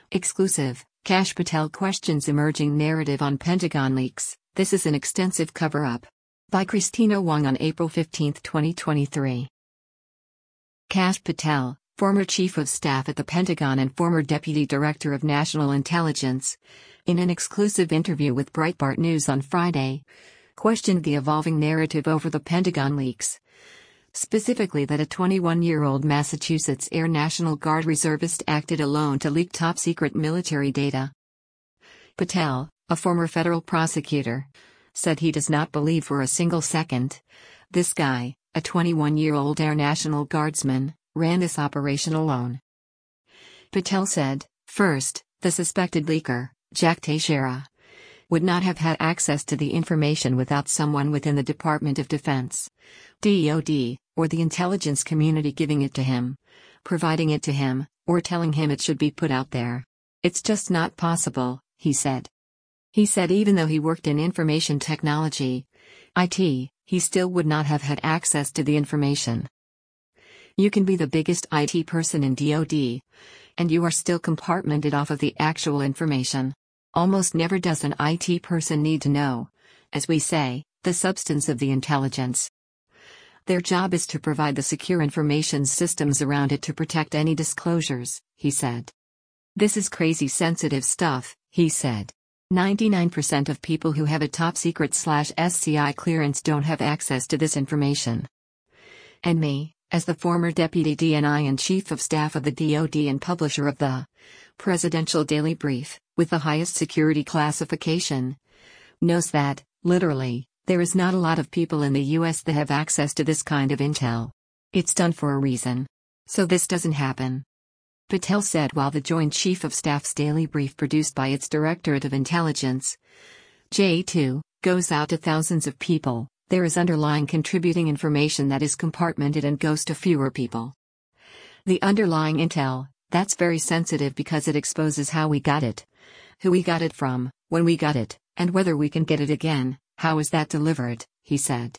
Exclusive, Kash Patel questions emerging narrative on Pentagon leaks. This is an extensive cover-up. By Christina Wong on April 15, 2023. Kash Patel, former Chief of Staff at the Pentagon and former Deputy Director of National Intelligence, in an exclusive interview with Breitbart News on Friday, questioned the evolving narrative over the Pentagon leaks. Specifically that a 21-year-old Massachusetts Air National Guard reservist acted alone to leak top-secret military data. Patel, a former federal prosecutor, said he does not believe for a single second this guy, a 21-year-old Air National Guardsman, ran this operation alone. Patel said, first, the suspected leaker, Jack Teixeira, would not have had access to the information without someone within the Department of Defense, DoD, or the intelligence community giving it to him, providing it to him, or telling him it should be put out there. It's just not possible, he said. He said even though he worked in information technology, IT, he still would not have had access to the information. You can be the biggest IT person in DoD, and you are still compartmented off of the actual information. Almost never does an IT person need to know, as we say, the substance of the intelligence. Their job is to provide the secure information systems around it to protect any disclosures, he said. This is crazy sensitive stuff, he said. 99% of people who have a top-secret/SCI clearance don't have access to this information. And me, as the former Deputy DNI and Chief of Staff of the DoD and publisher of the Presidential Daily Brief, with the highest security classification, knows that, literally, there is not a lot of people in the US that have access to this kind of intel. It's done for a reason. So this doesn't happen. Patel said while the Joint Chief of Staff's daily brief produced by its Directorate of Intelligence, J2, goes out to thousands of people, there is underlying contributing information that is compartmented and goes to fewer people. The underlying intel, that's very sensitive because it exposes how we got it, who we got it from, when we got it, and whether we can get it again. How is that delivered, he said.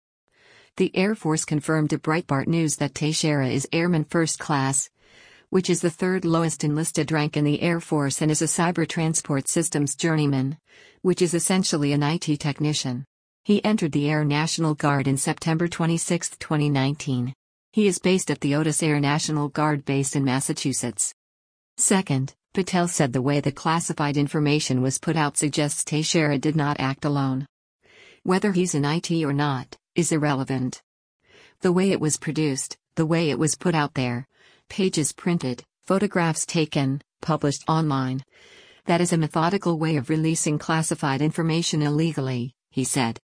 The Air Force confirmed to Breitbart News that Teixeira is Airman First Class, which is the third lowest enlisted rank in the Air Force, and is a cyber transport systems journeyman, which is essentially an IT technician. He entered the Air National Guard in September 26, 2019. He is based at the Otis Air National Guard base in Massachusetts. Second, Patel said the way the classified information was put out suggests Teixeira did not act alone. Whether he's in IT or not, is irrelevant. The way it was produced, the way it was put out there, pages printed, photographs taken, published online. That is a methodical way of releasing classified information illegally, he said.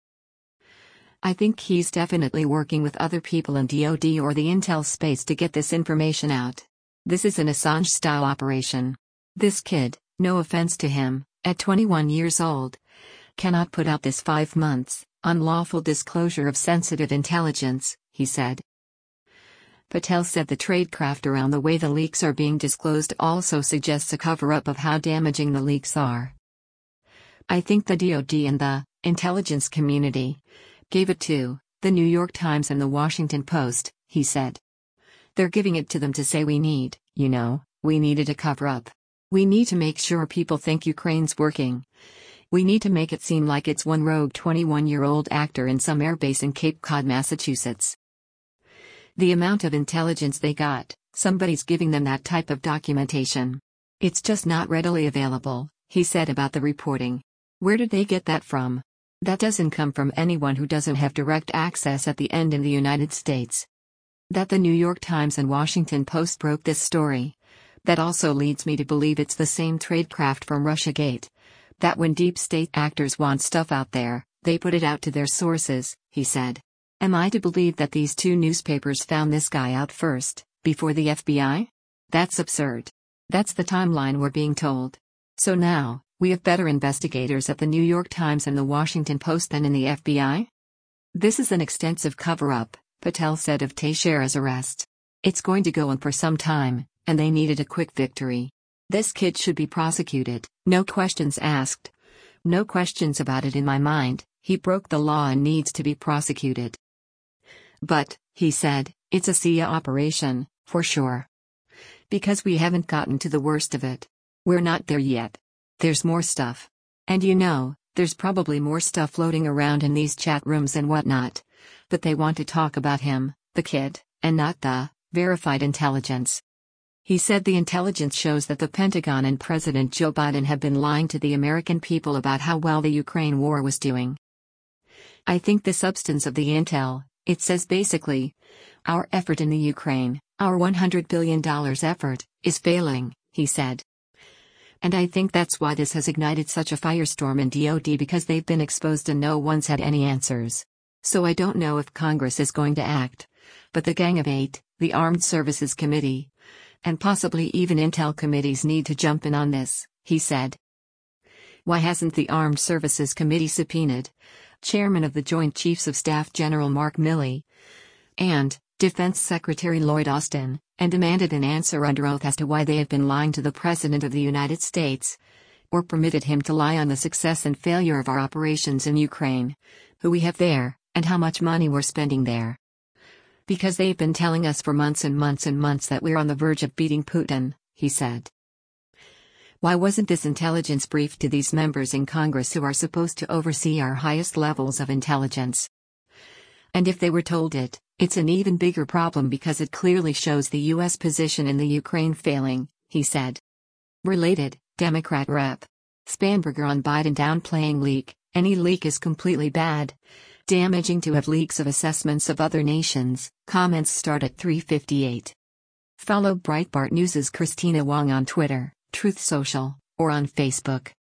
I think he's definitely working with other people in DoD or the intel space to get this information out. This is an Assange-style operation. This kid, no offense to him, at 21 years old, cannot put out this 5 months, unlawful disclosure of sensitive intelligence, he said. Patel said the tradecraft around the way the leaks are being disclosed also suggests a cover-up of how damaging the leaks are. I think the DoD and the intelligence community gave it to the New York Times and the Washington Post, he said. They're giving it to them to say we needed a cover-up. We need to make sure people think Ukraine's working. We need to make it seem like it's one rogue 21-year-old actor in some airbase in Cape Cod, Massachusetts. The amount of intelligence they got, somebody's giving them that type of documentation. It's just not readily available, he said about the reporting. Where did they get that from? That doesn't come from anyone who doesn't have direct access at the end in the United States. That the New York Times and Washington Post broke this story. That also leads me to believe it's the same tradecraft from Russiagate. That when deep state actors want stuff out there, they put it out to their sources, he said. Am I to believe that these two newspapers found this guy out first, before the FBI? That's absurd. That's the timeline we're being told. So now, we have better investigators at the New York Times and the Washington Post than in the FBI? This is an extensive cover-up, Patel said of Teixeira's arrest. It's going to go on for some time, and they needed a quick victory. This kid should be prosecuted, no questions asked. No questions about it in my mind, he broke the law and needs to be prosecuted. But, he said, it's a CIA operation, for sure. Because we haven't gotten to the worst of it. We're not there yet. There's more stuff. And there's probably more stuff floating around in these chat rooms and whatnot. But they want to talk about him, the kid, and not the verified intelligence. He said the intelligence shows that the Pentagon and President Joe Biden have been lying to the American people about how well the Ukraine war was doing. I think the substance of the intel, it says basically, our effort in the Ukraine, our $100 billion effort, is failing, he said. And I think that's why this has ignited such a firestorm in DoD, because they've been exposed and no one's had any answers. So I don't know if Congress is going to act. But the Gang of Eight, the Armed Services Committee, and possibly even Intel committees need to jump in on this, he said. Why hasn't the Armed Services Committee subpoenaed Chairman of the Joint Chiefs of Staff General Mark Milley and Defense Secretary Lloyd Austin, and demanded an answer under oath as to why they have been lying to the President of the United States, or permitted him to lie on the success and failure of our operations in Ukraine, who we have there, and how much money we're spending there. Because they've been telling us for months and months and months that we're on the verge of beating Putin, he said. Why wasn't this intelligence briefed to these members in Congress who are supposed to oversee our highest levels of intelligence? And if they were told it, it's an even bigger problem because it clearly shows the U.S. position in the Ukraine failing, he said. Related, Democrat Rep. Spanberger on Biden downplaying leak. Any leak is completely bad. Damaging to have leaks of assessments of other nations. Comments start at 3:58. Follow Breitbart News' Christina Wong on Twitter, Truth Social, or on Facebook.